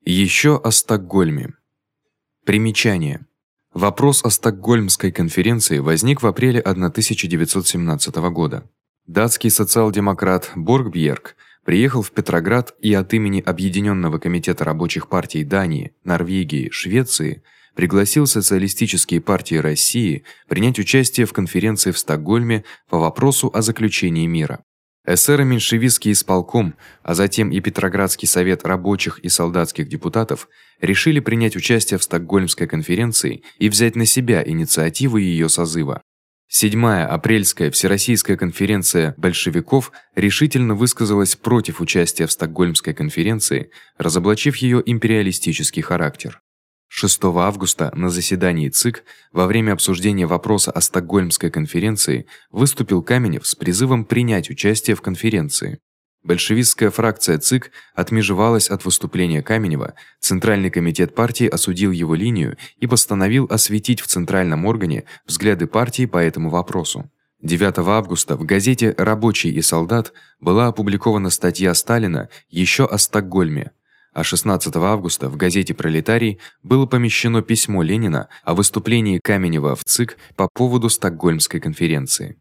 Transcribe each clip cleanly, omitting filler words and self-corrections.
Еще о Стокгольме. Примечание. Вопрос о Стокгольмской конференции возник в апреле 1917 года. Датский социал-демократ Боргбьерк приехал в Петроград и от имени Объединенного комитета рабочих партий Дании, Норвегии, Швеции пригласил социалистические партии России принять участие в конференции в Стокгольме по вопросу о заключении мира. Эсеро-меньшевистский исполком, а затем и Петроградский совет рабочих и солдатских депутатов решили принять участие в Стокгольмской конференции и взять на себя инициативу её созыва. 7-я апрельская всероссийская конференция большевиков решительно высказалась против участия в Стокгольмской конференции, разоблачив её империалистический характер. 6 августа на заседании ЦИК во время обсуждения вопроса о Стокгольмской конференции выступил Каменев с призывом принять участие в конференции. Большевистская фракция ЦИК отмежевалась от выступления Каменева, Центральный комитет партии осудил его линию и постановил осветить в центральном органе взгляды партии по этому вопросу. 9 августа в газете Рабочий и солдат была опубликована статья Сталина ещё о Стокгольме. А 16 августа в газете Пролетарий было помещено письмо Ленина о выступлении Каменева в ЦИК по поводу Стокгольмской конференции.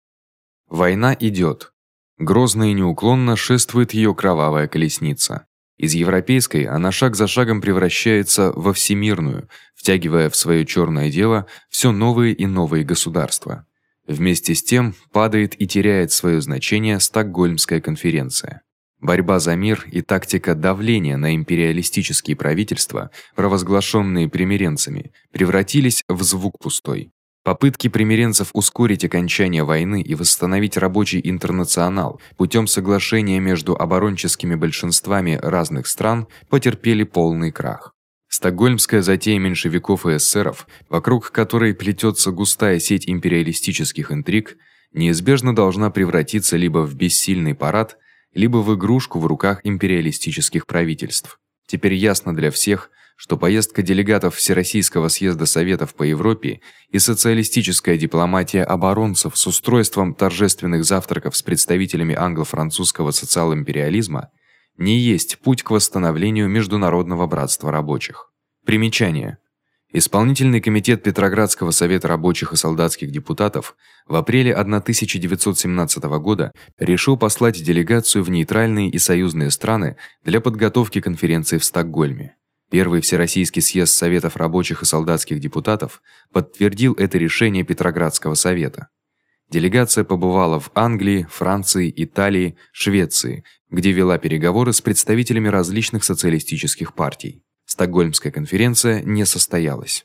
Война идёт. Грозно и неуклонно шествует её кровавая колесница. Из европейской она шаг за шагом превращается во всемирную, втягивая в своё чёрное дело всё новые и новые государства. Вместе с тем падает и теряет своё значение Стокгольмская конференция. Борьба за мир и тактика давления на империалистические правительства, провозглашённые примиренцами, превратились в звук пустой. Попытки примиренцев ускорить окончание войны и восстановить рабочий интернационал путём соглашения между оборонческими большинствами разных стран потерпели полный крах. Стокгольмская затея меньшевиков и эсеров, вокруг которой плетётся густая сеть империалистических интриг, неизбежно должна превратиться либо в бессильный парад, либо в игрушку в руках империалистических правительств. Теперь ясно для всех, что поездка делегатов Всероссийского съезда советов по Европе и социалистическая дипломатия оборонцев с устройством торжественных завтраков с представителями англо-французского социал-империализма не есть путь к восстановлению международного братства рабочих. Примечание. Исполнительный комитет Петроградского совета рабочих и солдатских депутатов в апреле 1917 года решил послать делегацию в нейтральные и союзные страны для подготовки конференции в Стокгольме. Первый Всероссийский съезд советов рабочих и солдатских депутатов подтвердил это решение Петроградского совета. Делегация побывала в Англии, Франции, Италии, Швеции, где вела переговоры с представителями различных социалистических партий. Стокгольмская конференция не состоялась.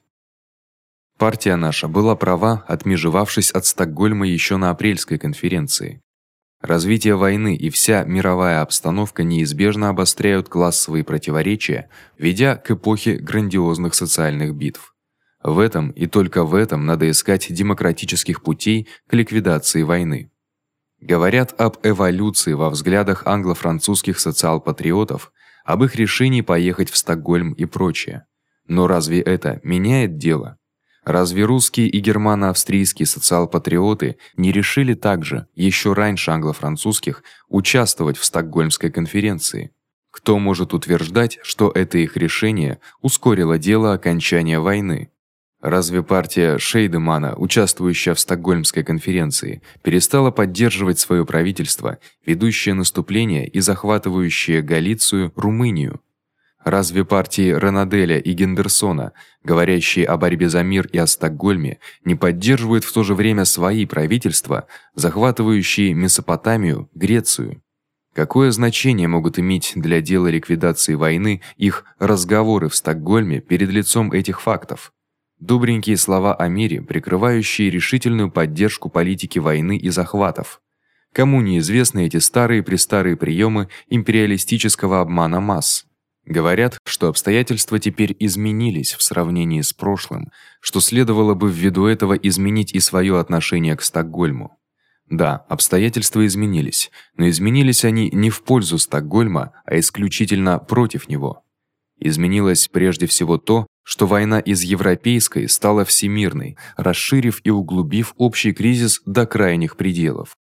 Партия наша была права, отмежевавшись от Стокгольма ещё на апрельской конференции. Развитие войны и вся мировая обстановка неизбежно обостряют классовые противоречия, ведя к эпохе грандиозных социальных битв. В этом и только в этом надо искать демократических путей к ликвидации войны. Говорят об эволюции во взглядах англо-французских социал-патриотов, об их решении поехать в Стокгольм и прочее. Но разве это меняет дело? Разве русские и германо-австрийские социал-патриоты не решили также, ещё раньше англо-французских, участвовать в Стокгольмской конференции? Кто может утверждать, что это их решение ускорило дело окончания войны? Разве партия Шейдемана, участвующая в Стокгольмской конференции, перестала поддерживать своё правительство, ведущее наступление и захватывающее Галицию, Румынию? Разве партии Ренаделя и Гендерсона, говорящие о борьбе за мир и о Стокгольме, не поддерживают в то же время свои правительства, захватывающие Месопотамию, Грецию? Какое значение могут иметь для дела ликвидации войны их разговоры в Стокгольме перед лицом этих фактов? Добренькие слова о мире, прикрывающие решительную поддержку политики войны и захватов. Кому неизвестны эти старые-престарые приёмы империалистического обмана масс? Говорят, что обстоятельства теперь изменились в сравнении с прошлым, что следовало бы ввиду этого изменить и своё отношение к Стокгольму. Да, обстоятельства изменились, но изменились они не в пользу Стокгольма, а исключительно против него. Изменилось прежде всего то, что война из европейской стала всемирной, расширив и углубив общий кризис до крайних пределов.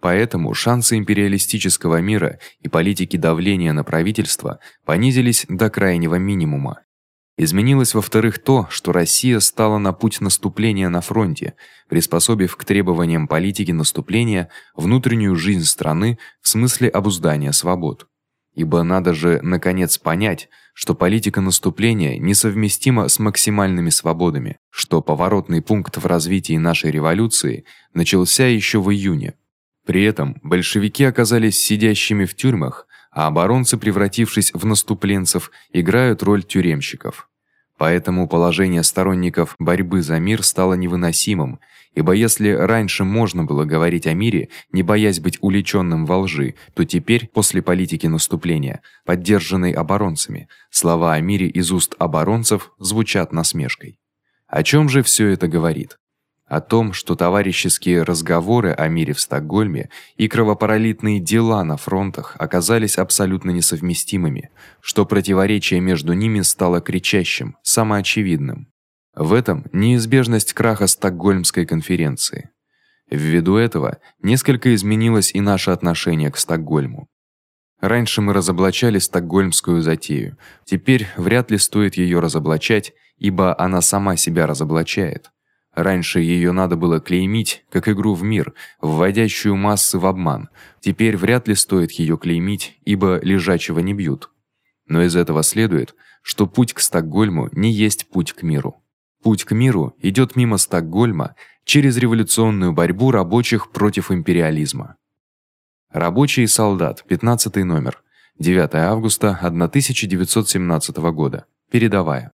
Поэтому шансы империалистического мира и политики давления на правительство понизились до крайнего минимума. Изменилось, во-вторых, то, что Россия стала на путь наступления на фронте, приспособив к требованиям политики наступления внутреннюю жизнь страны в смысле обуздания свобод. Ибо надо же наконец понять, что политика наступления несовместима с максимальными свободами, что поворотный пункт в развитии нашей революции начался ещё в июне. При этом большевики оказались сидящими в тюрьмах, а оборонцы, превратившись в наступленцев, играют роль тюремщиков. Поэтому положение сторонников борьбы за мир стало невыносимым, ибо если раньше можно было говорить о мире, не боясь быть уличённым во лжи, то теперь, после политики наступления, поддержанной оборонцами, слова о мире из уст оборонцев звучат насмешкой. О чём же всё это говорит? О том, что товарищеские разговоры о мире в Стокгольме и кровопролитные дела на фронтах оказались абсолютно несовместимыми, что противоречие между ними стало кричащим, самоочевидным. В этом неизбежность краха Стокгольмской конференции. Ввиду этого несколько изменилось и наше отношение к Стокгольму. Раньше мы разоблачали стокгольмскую затею. Теперь вряд ли стоит её разоблачать, ибо она сама себя разоблачает. Раньше её надо было клеймить как игру в мир, вводящую массы в обман. Теперь вряд ли стоит её клеймить, ибо лежачего не бьют. Но из этого следует, что путь к Стокгольму не есть путь к миру. Путь к миру идёт мимо Стокгольма через революционную борьбу рабочих против империализма. Рабочий и солдат, 15 номер. 9 августа 1917 года. Передовая.